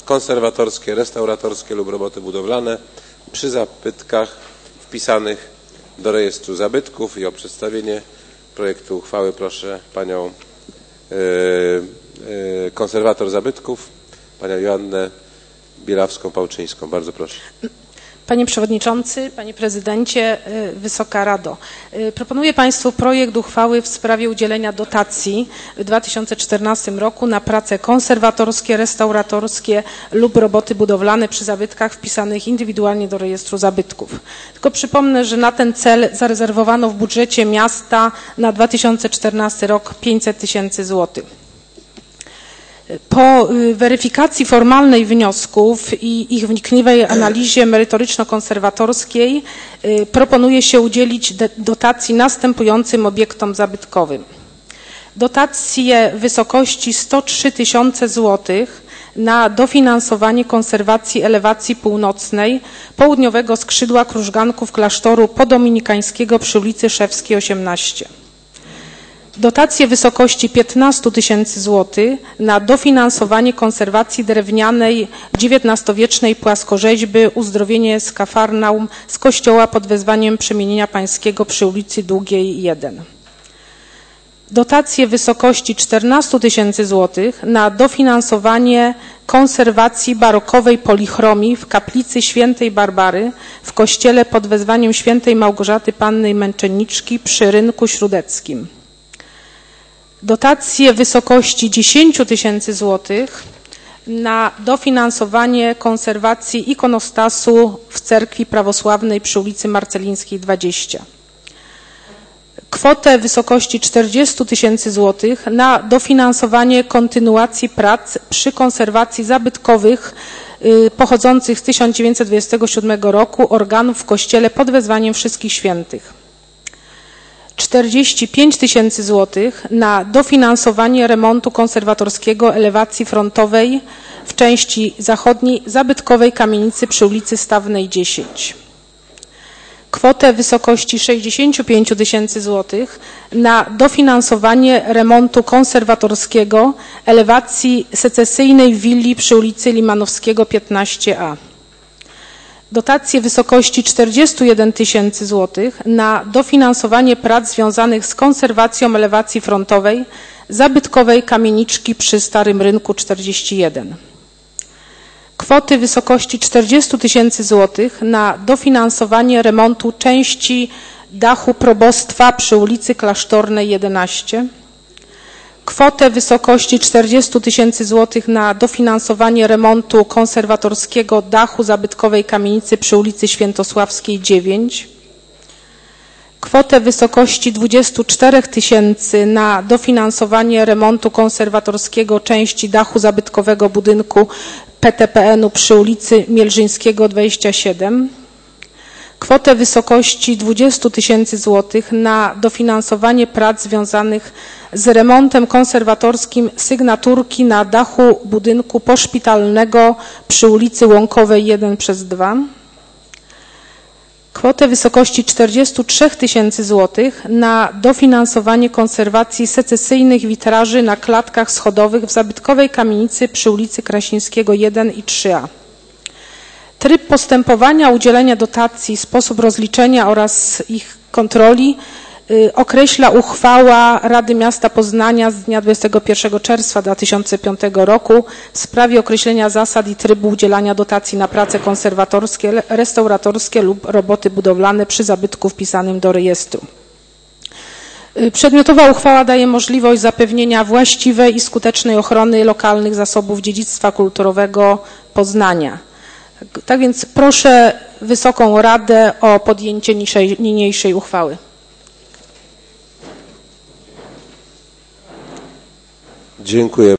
konserwatorskie, restauratorskie lub roboty budowlane przy zabytkach wpisanych do rejestru zabytków. I o przedstawienie projektu uchwały proszę panią konserwator zabytków, panią Joannę Bielawską-Pałczyńską. Bardzo proszę. Panie Przewodniczący, Panie Prezydencie, Wysoka Rado. Proponuję Państwu projekt uchwały w sprawie udzielenia dotacji w 2014 roku na prace konserwatorskie, restauratorskie lub roboty budowlane przy zabytkach wpisanych indywidualnie do rejestru zabytków. Tylko przypomnę, że na ten cel zarezerwowano w budżecie miasta na 2014 rok 500 000 złotych. Po weryfikacji formalnej wniosków i ich wnikliwej analizie merytoryczno-konserwatorskiej proponuje się udzielić dotacji następującym obiektom zabytkowym. Dotację w wysokości 103 000 złotych na dofinansowanie konserwacji elewacji północnej południowego skrzydła krużganków klasztoru podominikańskiego przy ulicy Szewskiej 18. Dotację w wysokości 15 000 złotych na dofinansowanie konserwacji drewnianej XIX-wiecznej płaskorzeźby Uzdrowienie z Kafarnaum z kościoła pod wezwaniem Przemienienia Pańskiego przy ulicy Długiej 1. Dotację w wysokości 14 000 złotych na dofinansowanie konserwacji barokowej polichromii w kaplicy Świętej Barbary w kościele pod wezwaniem Świętej Małgorzaty Panny Męczenniczki przy Rynku Śródeckim. Dotację w wysokości 10 000 złotych na dofinansowanie konserwacji ikonostasu w cerkwi prawosławnej przy ulicy Marcelińskiej 20. Kwotę w wysokości 40 000 złotych na dofinansowanie kontynuacji prac przy konserwacji zabytkowych pochodzących z 1927 roku organów w kościele pod wezwaniem Wszystkich Świętych. 45 000 złotych na dofinansowanie remontu konserwatorskiego elewacji frontowej w części zachodniej zabytkowej kamienicy przy ulicy Stawnej 10. Kwotę w wysokości 65 000 złotych na dofinansowanie remontu konserwatorskiego elewacji secesyjnej willi przy ulicy Limanowskiego 15a. Dotację w wysokości 41 000 złotych na dofinansowanie prac związanych z konserwacją elewacji frontowej zabytkowej kamieniczki przy Starym Rynku 41. Kwoty w wysokości 40 000 złotych na dofinansowanie remontu części dachu probostwa przy ulicy Klasztornej 11. Kwotę w wysokości 40 000 złotych na dofinansowanie remontu konserwatorskiego dachu zabytkowej kamienicy przy ulicy Świętosławskiej 9. Kwotę w wysokości 24 000 na dofinansowanie remontu konserwatorskiego części dachu zabytkowego budynku PTPN-u przy ulicy Mielżyńskiego 27. Kwotę w wysokości 20 000 złotych na dofinansowanie prac związanych z remontem konserwatorskim sygnaturki na dachu budynku poszpitalnego przy ulicy Łąkowej 1/2. Kwotę w wysokości 43 000 złotych na dofinansowanie konserwacji secesyjnych witraży na klatkach schodowych w zabytkowej kamienicy przy ulicy Krasińskiego 1 i 3a. Tryb postępowania, udzielenia dotacji, sposób rozliczenia oraz ich kontroli określa uchwała Rady Miasta Poznania z dnia 21 czerwca 2005 roku w sprawie określenia zasad i trybu udzielania dotacji na prace konserwatorskie, restauratorskie lub roboty budowlane przy zabytku wpisanym do rejestru. Przedmiotowa uchwała daje możliwość zapewnienia właściwej i skutecznej ochrony lokalnych zasobów dziedzictwa kulturowego Poznania. Tak więc proszę Wysoką Radę o podjęcie niniejszej uchwały. Dziękuję.